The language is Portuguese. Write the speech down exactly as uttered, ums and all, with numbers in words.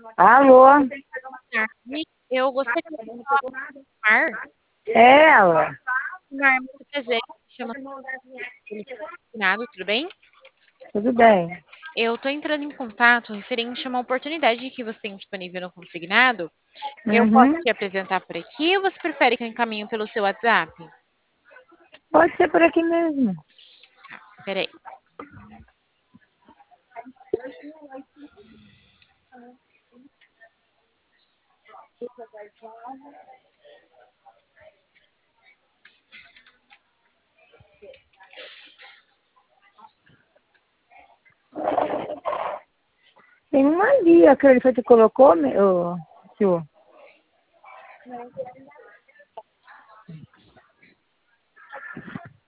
Alô? Tarde. Eu gostaria de falar com o Mar. É ela. Mar, muito prazer. Chama Consignado, tudo bem? Tudo bem. Eu estou entrando em contato referente a uma oportunidade que você tem disponível no Consignado. Eu posso Uhum. te apresentar por aqui ou você prefere que eu encaminhe pelo seu WhatsApp? Pode ser por aqui mesmo. Peraí. Tem uma ali, aquele que você colocou, meu, senhor.